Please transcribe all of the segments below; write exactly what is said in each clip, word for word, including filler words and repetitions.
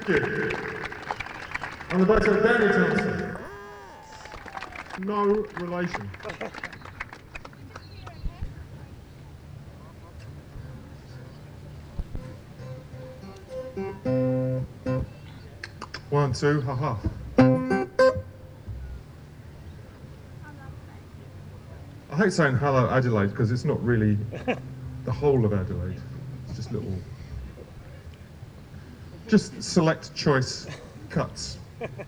Thank you. On the bass of Danny Thompson. No relation. One, two, ha ha. I hate saying hello Adelaide because it's not really the whole of Adelaide. It's just little, just select choice cuts.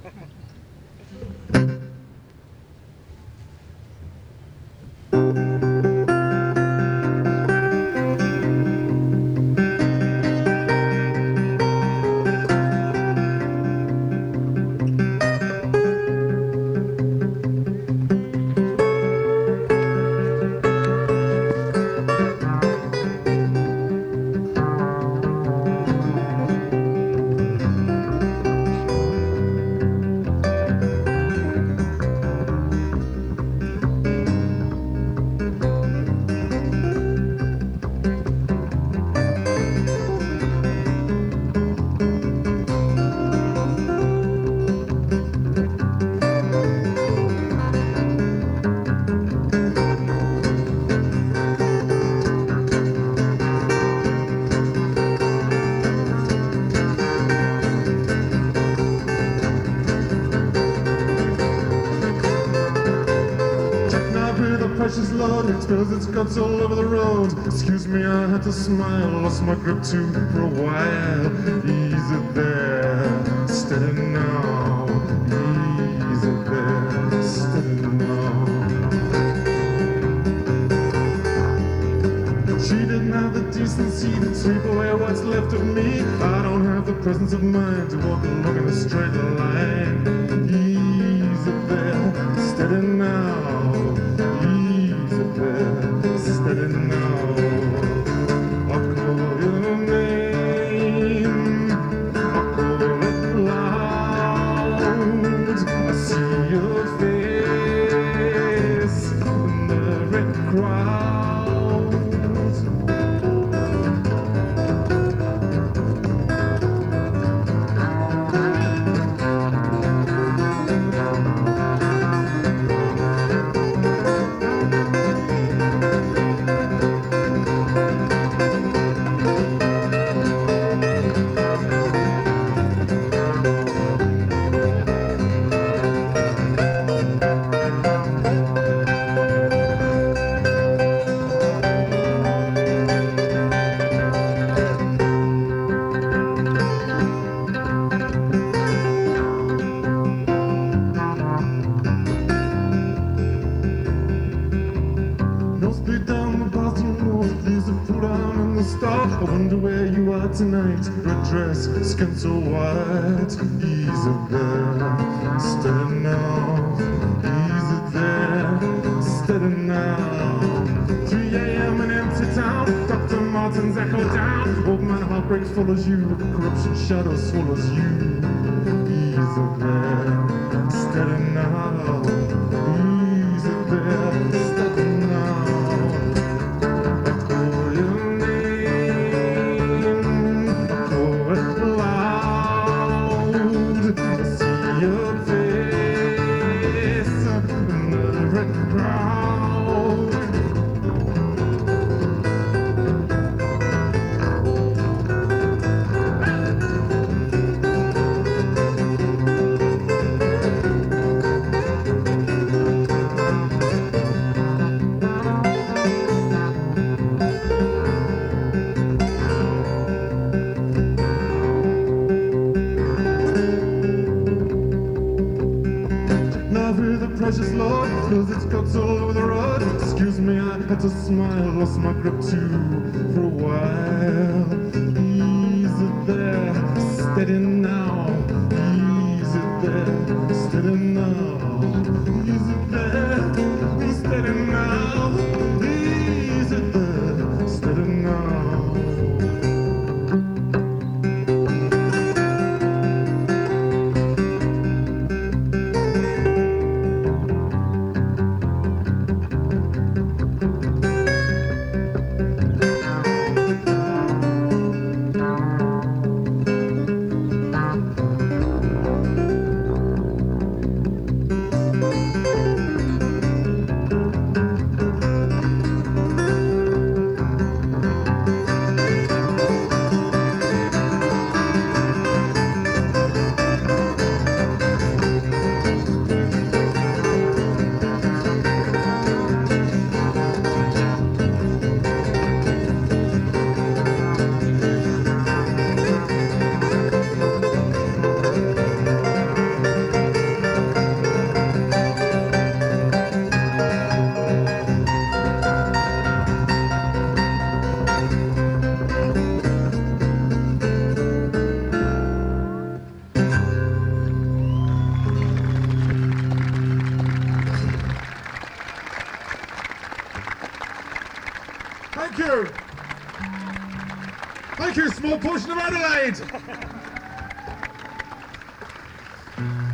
Precious Lord, it spills its guts all over the road. Excuse me, I had to smile, lost my grip too for a while. Easy there, steady now. Easy there, steady now. She didn't have the decency to sweep away what's left of me. I don't have the presence of mind to walk along in a straight line. Easy there, steady now. Steady now. I'll call your name. I'll call it loud. I see your face in the red crowd. I wonder where you are tonight. Red dress, skin so white. Easy there, steady now. Easy there, steady now. three A M in empty town. Doctor Martin's echo down. Old man heartbreak follows you. Corruption shadow swallows you. Easy there, steady now. Easy there, steady now. Precious Lord, spills its guts all over the road. Excuse me, I had to smile, lost my grip too for a while. Easy there, steady now. Easy there, steady now. Easy there, steady now. Easy there, steady now. Thank you. Thank you, small portion of Adelaide.